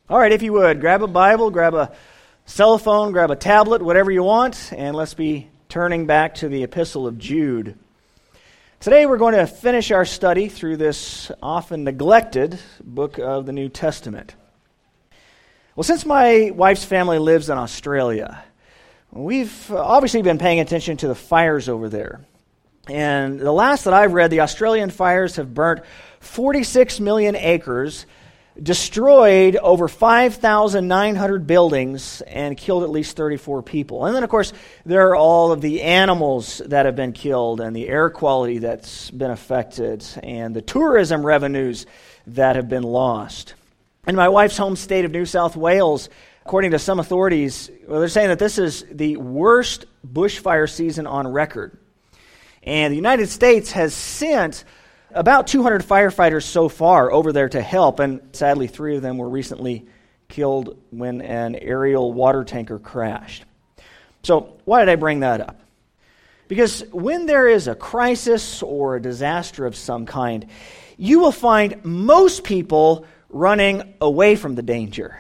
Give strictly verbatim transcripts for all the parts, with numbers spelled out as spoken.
All right, if you would, grab a Bible, grab a cell phone, grab a tablet, whatever you want, and let's be turning back to the Epistle of Jude. Today we're going to finish our study through this often neglected book of the New Testament. Well, since my wife's family lives in Australia, we've obviously been paying attention to the fires over there. And the last that I've read, the Australian fires have burnt forty-six million acres, destroyed over five thousand nine hundred buildings, and killed at least thirty-four people. And then, of course, there are all of the animals that have been killed, and the air quality that's been affected, and the tourism revenues that have been lost. In my wife's home state of New South Wales, according to some authorities, well, they're saying that this is the worst bushfire season on record. And the United States has sent about two hundred firefighters so far over there to help, and sadly three of them were recently killed when an aerial water tanker crashed. So why did I bring that up? Because when there is a crisis or a disaster of some kind, you will find most people running away from the danger.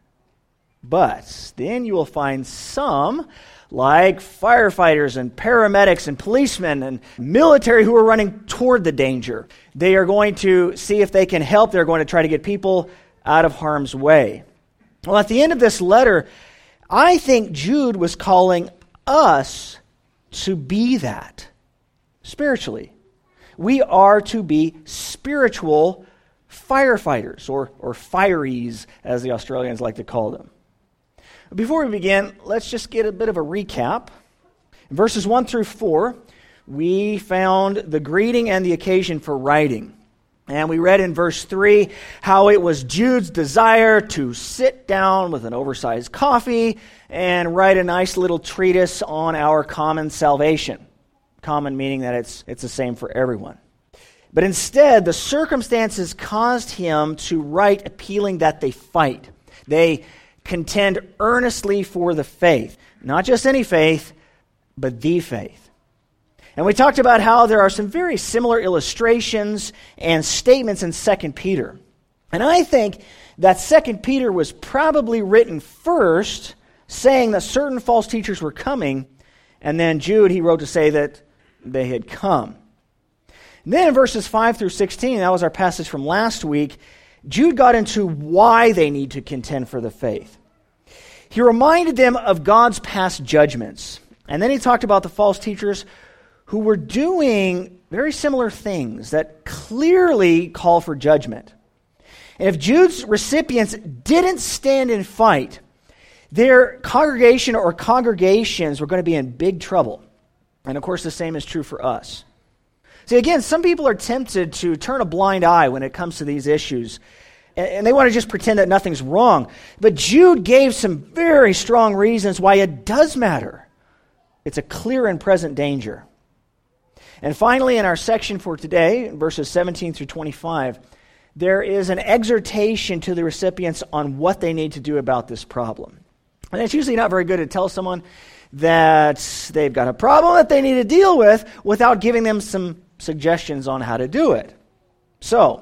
But then you will find some, like firefighters and paramedics and policemen and military, who are running toward the danger. They are going to see if they can help. They're going to try to get people out of harm's way. Well, at the end of this letter, I think Jude was calling us to be that spiritually. We are to be spiritual firefighters, or, or fireys, as the Australians like to call them. Before we begin, let's just get a bit of a recap. In verses one through four, we found the greeting and the occasion for writing. And we read in verse three how it was Jude's desire to sit down with an oversized coffee and write a nice little treatise on our common salvation. Common meaning that it's, it's the same for everyone. But instead, the circumstances caused him to write appealing that they fight. They contend earnestly for the faith. Not just any faith, but the faith. And we talked about how there are some very similar illustrations and statements in Second Peter. And I think that Second Peter was probably written first, saying that certain false teachers were coming, and then Jude, he wrote to say that they had come. And then in verses five through sixteen, that was our passage from last week, Jude got into why they need to contend for the faith. He reminded them of God's past judgments. And then he talked about the false teachers who were doing very similar things that clearly call for judgment. And if Jude's recipients didn't stand and fight, their congregation or congregations were going to be in big trouble. And of course, the same is true for us. See, again, some people are tempted to turn a blind eye when it comes to these issues, and they want to just pretend that nothing's wrong. But Jude gave some very strong reasons why it does matter. It's a clear and present danger. And finally, in our section for today, verses seventeen through twenty-five, there is an exhortation to the recipients on what they need to do about this problem. And it's usually not very good to tell someone that they've got a problem that they need to deal with without giving them some suggestions on how to do it. So,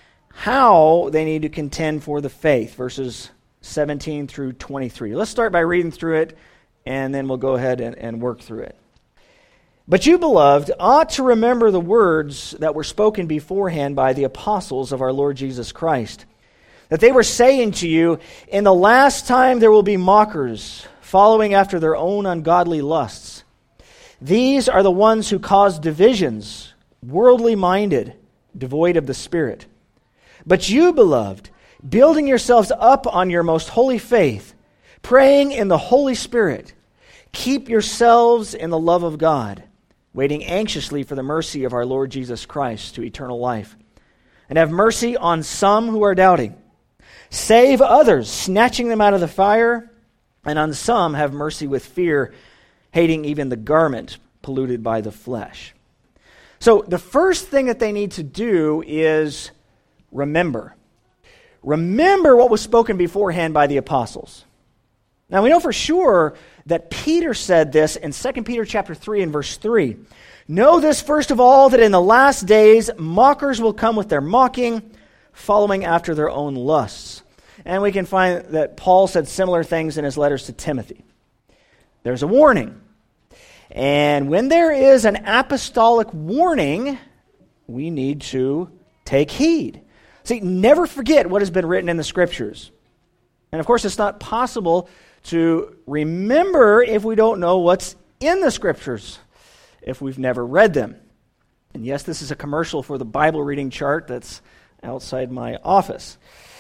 how they need to contend for the faith, verses seventeen through twenty-three. Let's start by reading through it, and then we'll go ahead and, and work through it. But you, beloved, ought to remember the words that were spoken beforehand by the apostles of our Lord Jesus Christ, that they were saying to you, in the last time there will be mockers, following after their own ungodly lusts. These are the ones who cause divisions, worldly minded, devoid of the Spirit. But you, beloved, building yourselves up on your most holy faith, praying in the Holy Spirit, keep yourselves in the love of God, waiting anxiously for the mercy of our Lord Jesus Christ to eternal life. And have mercy on some who are doubting. Save others, snatching them out of the fire, and on some have mercy with fear, hating even the garment polluted by the flesh. So the first thing that they need to do is remember. Remember what was spoken beforehand by the apostles. Now we know for sure that Peter said this in Second Peter chapter three and verse three. Know this first of all, that in the last days mockers will come with their mocking, following after their own lusts. And we can find that Paul said similar things in his letters to Timothy. There's a warning. And when there is an apostolic warning, we need to take heed. See, never forget what has been written in the Scriptures. And of course, it's not possible to remember if we don't know what's in the Scriptures, if we've never read them. And yes, this is a commercial for the Bible reading chart that's outside my office.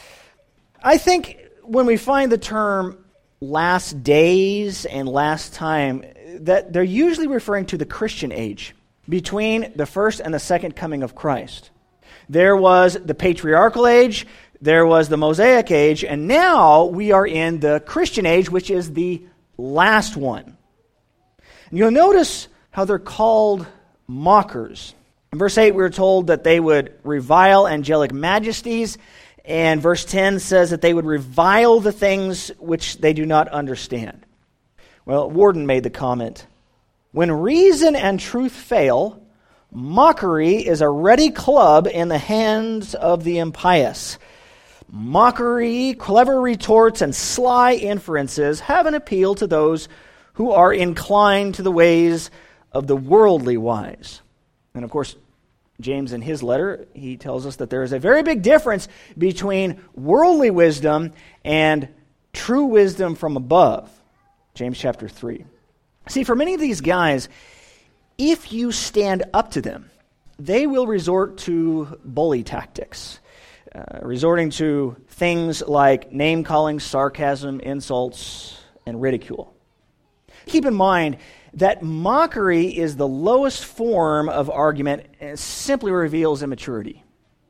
I think when we find the term last days and last time, that they're usually referring to the Christian age, between the first and the second coming of Christ. There was the patriarchal age, there was the Mosaic age, and now we are in the Christian age, which is the last one. And you'll notice how they're called mockers. In verse eight, we were told that they would revile angelic majesties, and verse ten says that they would revile the things which they do not understand. Well, Warden made the comment, when reason and truth fail, mockery is a ready club in the hands of the impious. Mockery, clever retorts, and sly inferences have an appeal to those who are inclined to the ways of the worldly wise. And of course, James in his letter, he tells us that there is a very big difference between worldly wisdom and true wisdom from above. James chapter three. See, for many of these guys, if you stand up to them, they will resort to bully tactics, uh, resorting to things like name-calling, sarcasm, insults, and ridicule. Keep in mind that mockery is the lowest form of argument and simply reveals immaturity.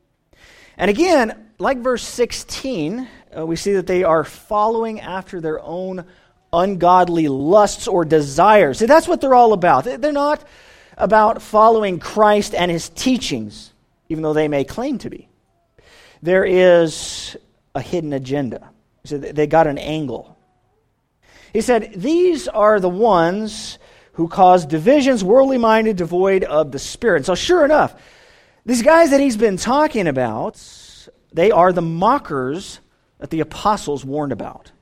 And again, like verse sixteen, uh, we see that they are following after their own ungodly lusts or desires. See, that's what they're all about. They're not about following Christ and his teachings, even though they may claim to be. There is a hidden agenda. So they got an angle. He said, these are the ones who cause divisions, worldly minded, devoid of the Spirit. So sure enough, these guys that he's been talking about, they are the mockers that the apostles warned about.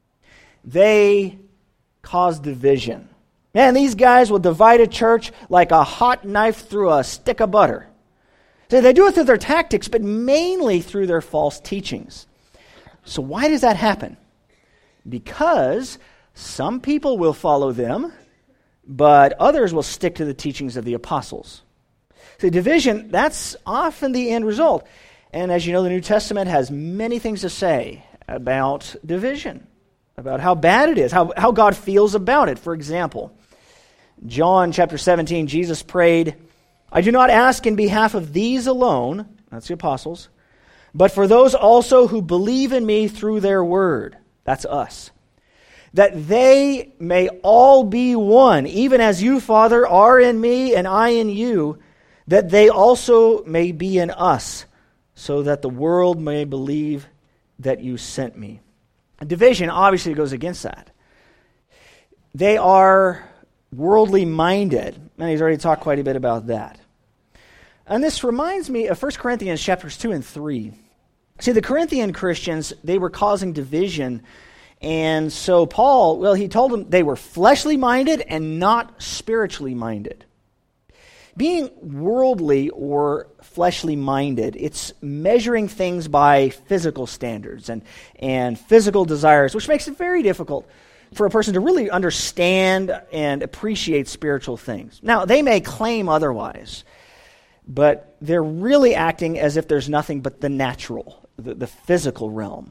They cause division. Man, these guys will divide a church like a hot knife through a stick of butter. So they do it through their tactics, but mainly through their false teachings. So why does that happen? Because some people will follow them, but others will stick to the teachings of the apostles. So division, that's often the end result. And as you know, the New Testament has many things to say about division, about how bad it is, how, how God feels about it. For example, John chapter seventeen, Jesus prayed, I do not ask in behalf of these alone, that's the apostles, but for those also who believe in me through their word, that's us, that they may all be one, even as you, Father, are in me and I in you, that they also may be in us, so that the world may believe that you sent me. Division obviously goes against that. They are worldly minded, and he's already talked quite a bit about that. And this reminds me of First Corinthians chapters two and three. See, the Corinthian Christians, they were causing division, and so Paul, well, he told them they were fleshly minded and not spiritually minded. Being worldly or fleshly minded, it's measuring things by physical standards and, and physical desires, which makes it very difficult for a person to really understand and appreciate spiritual things. Now, they may claim otherwise, but they're really acting as if there's nothing but the natural, the, the physical realm.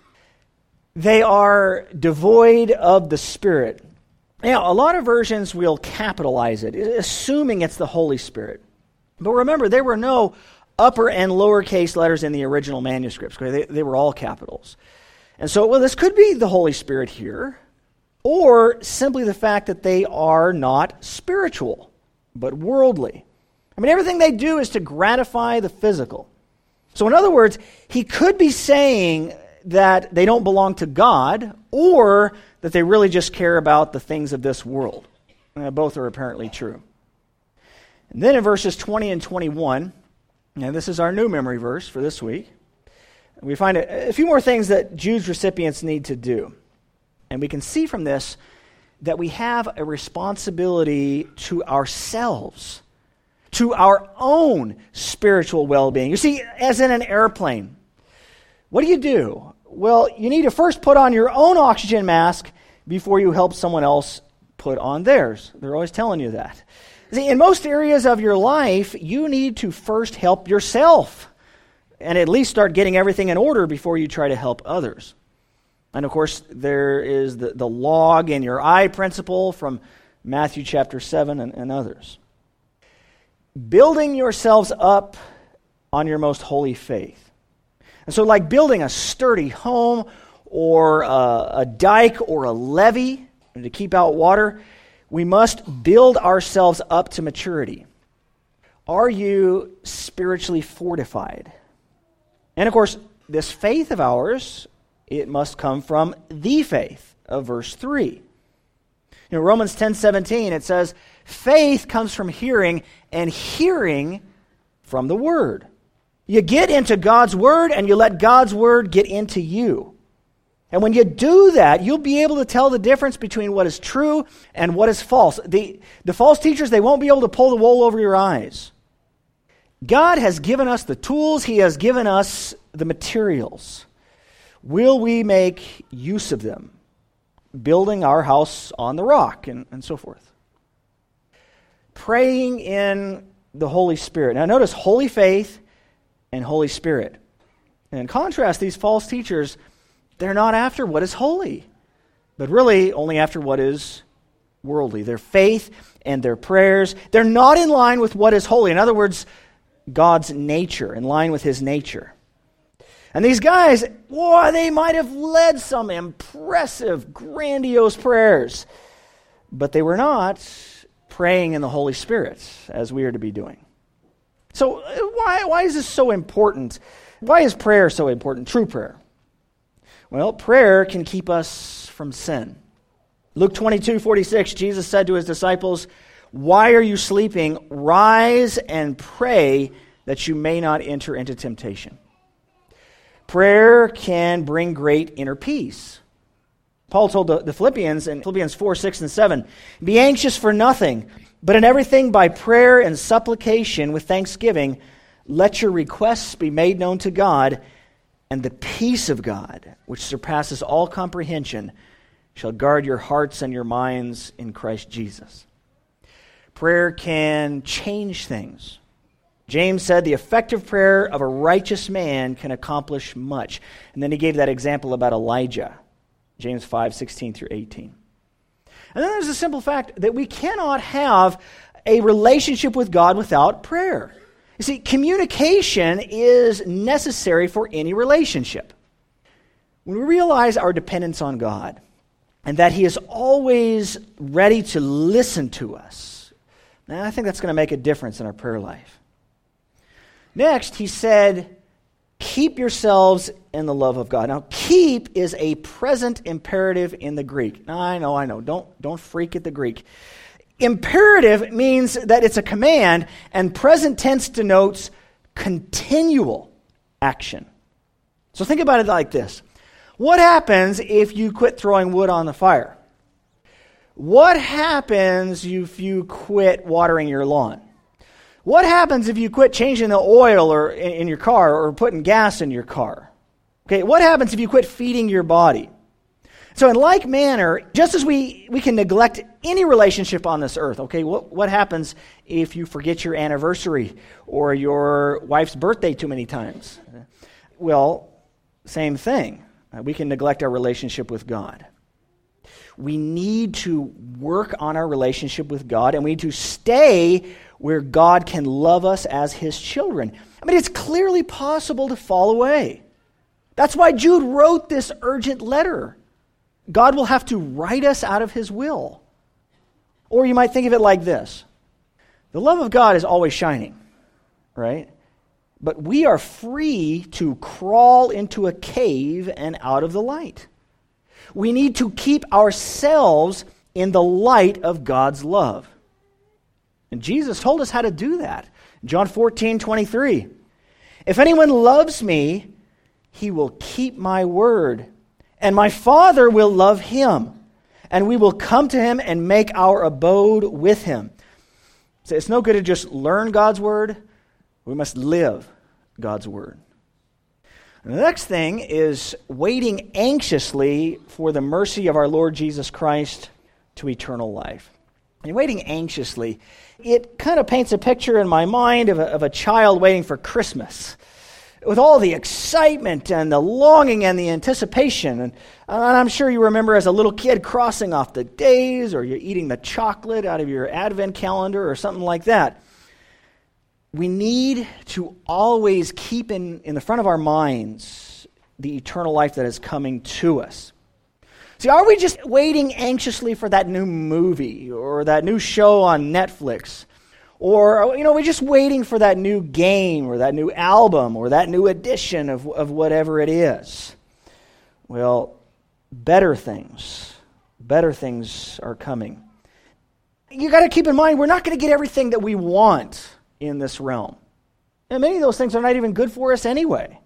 They are devoid of the Spirit. Now, a lot of versions will capitalize it, assuming it's the Holy Spirit. But remember, there were no upper and lowercase letters in the original manuscripts. They, they were all capitals. And so, well, this could be the Holy Spirit here, or simply the fact that they are not spiritual, but worldly. I mean, everything they do is to gratify the physical. So in other words, he could be saying that they don't belong to God, or that they really just care about the things of this world. Uh, both are apparently true. And then in verses twenty and twenty-one, and this is our new memory verse for this week, We find a, a few more things that Jude's recipients need to do. And we can see from this that we have a responsibility to ourselves, to our own spiritual well-being. You see, as in an airplane, what do you do? Well, you need to first put on your own oxygen mask before you help someone else put on theirs. They're always telling you that. See, in most areas of your life, you need to first help yourself and at least start getting everything in order before you try to help others. And of course, there is the, the log in your eye principle from Matthew chapter seven and, and others. Building yourselves up on your most holy faith. And so like building a sturdy home or a, a dike or a levee to keep out water, we must build ourselves up to maturity. Are you spiritually fortified? And of course, this faith of ours, it must come from the faith of verse three. You know, Romans ten seventeen, it says, faith comes from hearing, and hearing from the Word. You get into God's Word, and you let God's Word get into you. And when you do that, you'll be able to tell the difference between what is true and what is false. The, the false teachers, they won't be able to pull the wool over your eyes. God has given us the tools. He has given us the materials. Will we make use of them? Building our house on the rock and, and so forth. Praying in the Holy Spirit. Now notice holy faith and Holy Spirit. And in contrast, these false teachers, they're not after what is holy, but really only after what is worldly. Their faith and their prayers, they're not in line with what is holy. In other words, God's nature, in line with His nature. And these guys, boy, they might have led some impressive, grandiose prayers, but they were not praying in the Holy Spirit, as we are to be doing. So why, why is this so important? Why is prayer so important, true prayer? Well, prayer can keep us from sin. Luke twenty-two forty-six, Jesus said to His disciples, "Why are you sleeping? Rise and pray that you may not enter into temptation." Prayer can bring great inner peace. Paul told the, the Philippians in Philippians four, six, and seven, "Be anxious for nothing, but in everything by prayer and supplication with thanksgiving, let your requests be made known to God, and the peace of God, which surpasses all comprehension, shall guard your hearts and your minds in Christ Jesus." Prayer can change things. James said the effective prayer of a righteous man can accomplish much. And then he gave that example about Elijah, James five, sixteen through eighteen. And then there's the simple fact that we cannot have a relationship with God without prayer. You see, communication is necessary for any relationship. When we realize our dependence on God and that He is always ready to listen to us, now I think that's going to make a difference in our prayer life. Next, he said, keep yourselves in the love of God. Now, keep is a present imperative in the Greek. Now, I know, I know. Don't, don't freak at the Greek. Imperative means that it's a command, and present tense denotes continual action. So think about it like this. What happens if you quit throwing wood on the fire? What happens if you quit watering your lawn? What happens if you quit changing the oil or in your car or putting gas in your car? Okay, what happens if you quit feeding your body? So in like manner, just as we, we can neglect any relationship on this earth, okay, what, what happens if you forget your anniversary or your wife's birthday too many times? Well, same thing. Uh, we can neglect our relationship with God. We need to work on our relationship with God, and we need to stay where God can love us as His children. I mean, it's clearly possible to fall away. That's why Jude wrote this urgent letter. God will have to write us out of His will. Or you might think of it like this. The love of God is always shining, right? But we are free to crawl into a cave and out of the light. We need to keep ourselves in the light of God's love. And Jesus told us how to do that. John fourteen, twenty-three. If anyone loves me, he will keep my word, and my Father will love him, and we will come to him and make our abode with him. So it's no good to just learn God's word. We must live God's word. And the next thing is waiting anxiously for the mercy of our Lord Jesus Christ to eternal life. And waiting anxiously, it kind of paints a picture in my mind of a, of a child waiting for Christmas, with all the excitement and the longing and the anticipation. And, and I'm sure you remember as a little kid crossing off the days, or you're eating the chocolate out of your Advent calendar or something like that. We need to always keep in, in the front of our minds the eternal life that is coming to us. See, are we just waiting anxiously for that new movie or that new show on Netflix? Or, you know, we're just waiting for that new game or that new album or that new edition of, of whatever it is. Well, better things, better things are coming. You got to keep in mind, we're not going to get everything that we want in this realm. And many of those things are not even good for us anyway.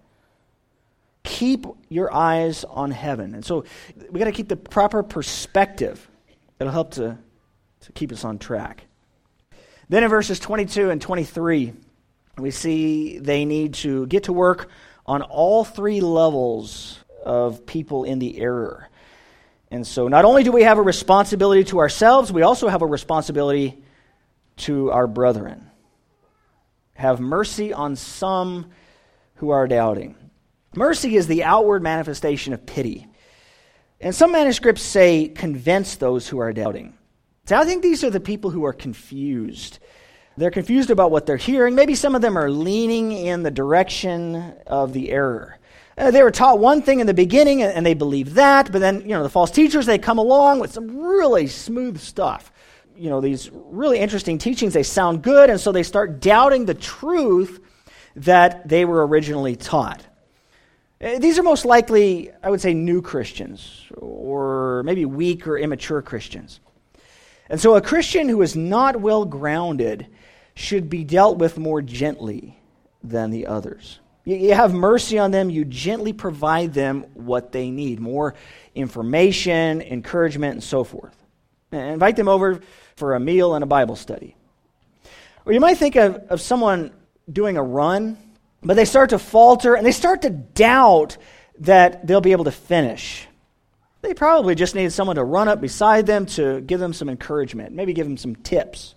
Keep your eyes on heaven. And so we got to keep the proper perspective that'll help to, to keep us on track. Then in verses twenty-two and twenty-three, we see they need to get to work on all three levels of people in the error. And so not only do we have a responsibility to ourselves, we also have a responsibility to our brethren. Have mercy on some who are doubting. Mercy is the outward manifestation of pity. And some manuscripts say, convince those who are doubting. So I think these are the people who are confused. They're confused about what they're hearing. Maybe some of them are leaning in the direction of the error. Uh, they were taught one thing in the beginning, and, and they believe that, but then, you know, the false teachers, they come along with some really smooth stuff. You know, these really interesting teachings, they sound good, and so they start doubting the truth that they were originally taught. Uh, these are most likely, I would say, new Christians, or maybe weak or immature Christians. And so a Christian who is not well grounded should be dealt with more gently than the others. You, you have mercy on them, you gently provide them what they need, more information, encouragement, and so forth. And invite them over for a meal and a Bible study. Or you might think of, of someone doing a run, but they start to falter and they start to doubt that they'll be able to finish. They probably just need someone to run up beside them to give them some encouragement, maybe give them some tips.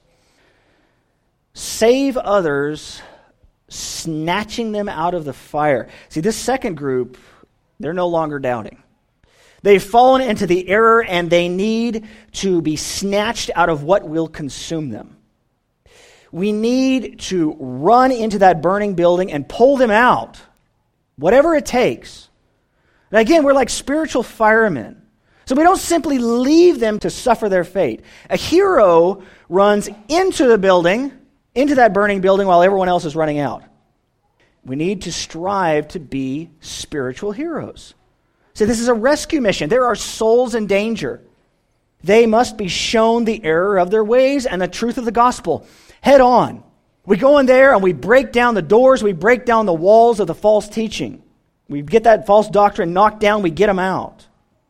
Save others, snatching them out of the fire. See, this second group, they're no longer doubting. They've fallen into the error and they need to be snatched out of what will consume them. We need to run into that burning building and pull them out, whatever it takes. And again, we're like spiritual firemen. So we don't simply leave them to suffer their fate. A hero runs into the building, into that burning building while everyone else is running out. We need to strive to be spiritual heroes. So this is a rescue mission. There are souls in danger. They must be shown the error of their ways and the truth of the gospel head on. We go in there and we break down the doors, we break down the walls of the false teaching. We get that false doctrine knocked down, we get them out.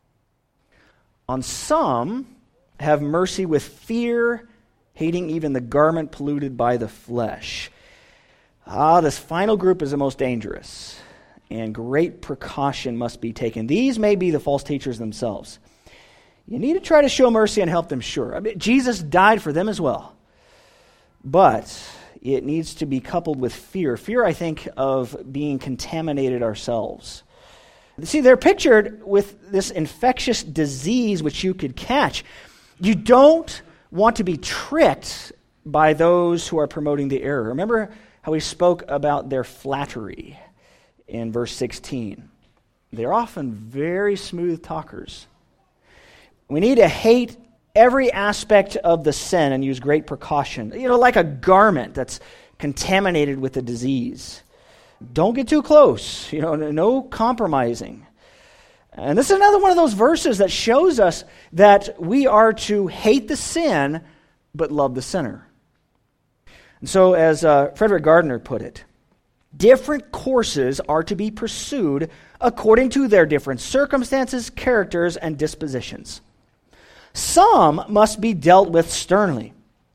On some, have mercy with fear, hating even the garment polluted by the flesh. Ah, this final group is the most dangerous, and great precaution must be taken. These may be the false teachers themselves. You need to try to show mercy and help them, sure. I mean, Jesus died for them as well. But it needs to be coupled with fear. Fear, I think, of being contaminated ourselves. See, they're pictured with this infectious disease which you could catch. You don't want to be tricked by those who are promoting the error. Remember how we spoke about their flattery in verse sixteen. They're often very smooth talkers. We need to hate every aspect of the sin and use great precaution. You know, like a garment that's contaminated with a disease. Don't get too close. You know, no compromising. And this is another one of those verses that shows us that we are to hate the sin, but love the sinner. And so, as uh, Frederick Gardner put it, Different courses are to be pursued according to their different circumstances, characters, and dispositions. Some must be dealt with sternly.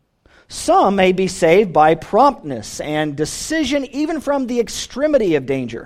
Some may be saved by promptness and decision even from the extremity of danger.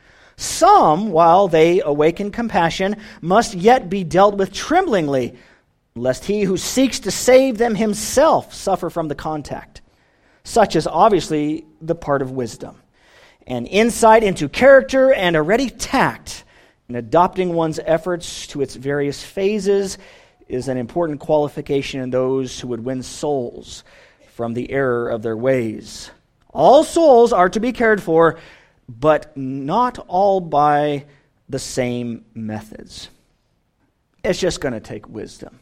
Some, while they awaken compassion, must yet be dealt with tremblingly, lest he who seeks to save them himself suffer from the contact. Such is obviously the part of wisdom, an insight into character and a ready tact in adopting one's efforts to its various phases is an important qualification in those who would win souls from the error of their ways. All souls are to be cared for, but not all by the same methods. It's just going to take wisdom.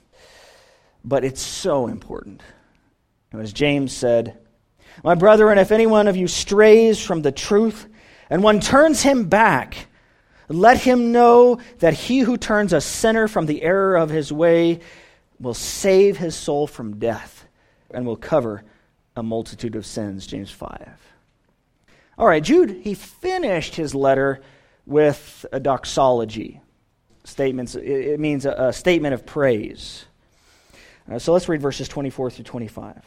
But it's so important. As James said, "My brethren, if any one of you strays from the truth, and one turns him back, let him know that he who turns a sinner from the error of his way will save his soul from death, and will cover a multitude of sins," James five. All right, Jude, he finished his letter with a doxology. Statements. It means a, a statement of praise. Uh, so let's read verses twenty-four through twenty-five.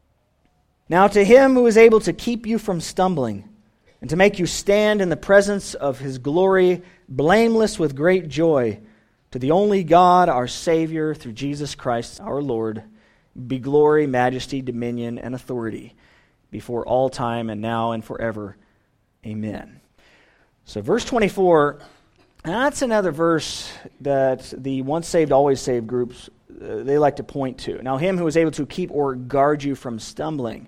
"Now to him who is able to keep you from stumbling, and to make you stand in the presence of his glory, blameless with great joy, to the only God, our Savior, through Jesus Christ our Lord, be glory, majesty, dominion, and authority before all time and now and forever. Amen." So verse twenty-four, that's another verse that the once saved, always saved groups, uh, they like to point to. Now him who is able to keep or guard you from stumbling.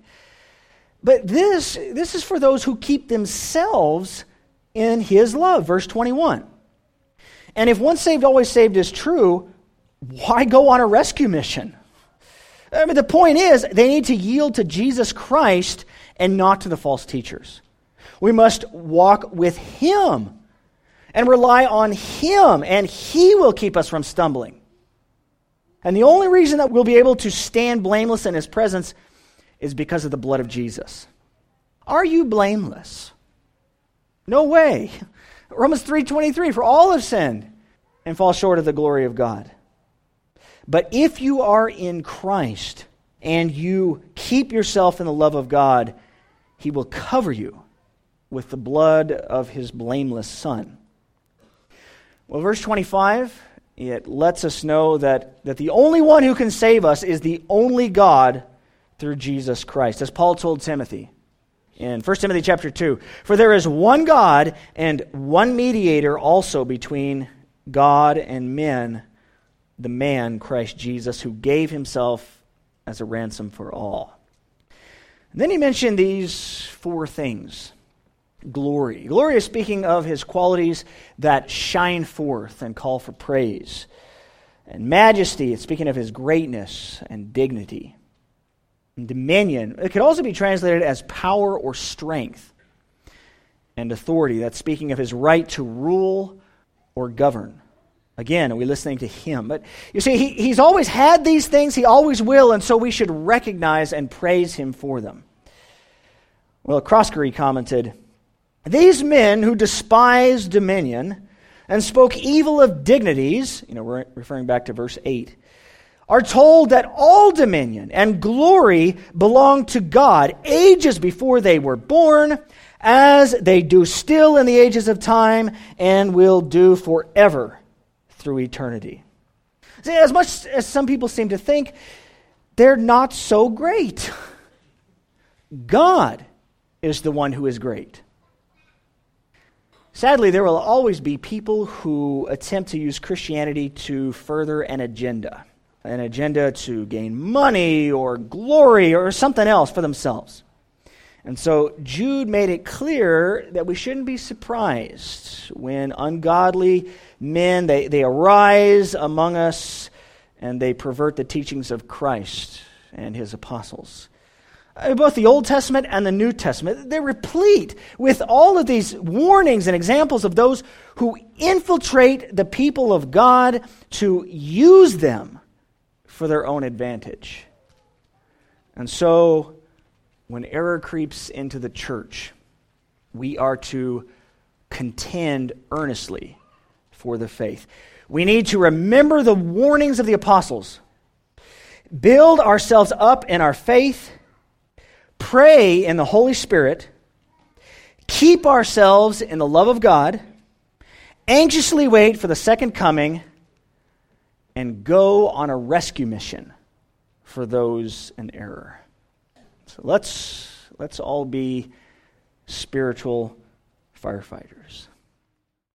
But this, this is for those who keep themselves in his love. Verse twenty-one. And if once saved, always saved is true, why go on a rescue mission? I mean, the point is, they need to yield to Jesus Christ and not to the false teachers. We must walk with him and rely on him, and he will keep us from stumbling. And the only reason that we'll be able to stand blameless in his presence is because of the blood of Jesus. Are you blameless? No way. Romans three twenty-three, "For all have sinned and fall short of the glory of God." But if you are in Christ and you keep yourself in the love of God, he will cover you with the blood of his blameless Son. Well, verse twenty-five, it lets us know that, that the only one who can save us is the only God through Jesus Christ. As Paul told Timothy in First Timothy chapter two, "For there is one God and one mediator also between God and men, the man Christ Jesus, who gave himself as a ransom for all." And then he mentioned these four things. Glory. Glory is speaking of his qualities that shine forth and call for praise. And majesty, it's speaking of his greatness and dignity. And dominion, it could also be translated as power or strength. And authority, that's speaking of his right to rule or govern. Again, are we listening to him? But you see, he, he's always had these things, he always will, and so we should recognize and praise him for them. Well, Croskery commented, "These men who despise dominion and spoke evil of dignities," you know, we're referring back to verse eight, "are told that all dominion and glory belong to God ages before they were born, as they do still in the ages of time, and will do forever through eternity." See, as much as some people seem to think, they're not so great. God is the one who is great. Sadly, there will always be people who attempt to use Christianity to further an agenda. An agenda to gain money or glory or something else for themselves. And so Jude made it clear that we shouldn't be surprised when ungodly men, they, they arise among us and they pervert the teachings of Christ and his apostles. Both the Old Testament and the New Testament, they're replete with all of these warnings and examples of those who infiltrate the people of God to use them for their own advantage. And so, when error creeps into the church, we are to contend earnestly for the faith. We need to remember the warnings of the apostles, build ourselves up in our faith, pray in the Holy Spirit, keep ourselves in the love of God, anxiously wait for the second coming, and go on a rescue mission for those in error. So let's let's all be spiritual firefighters.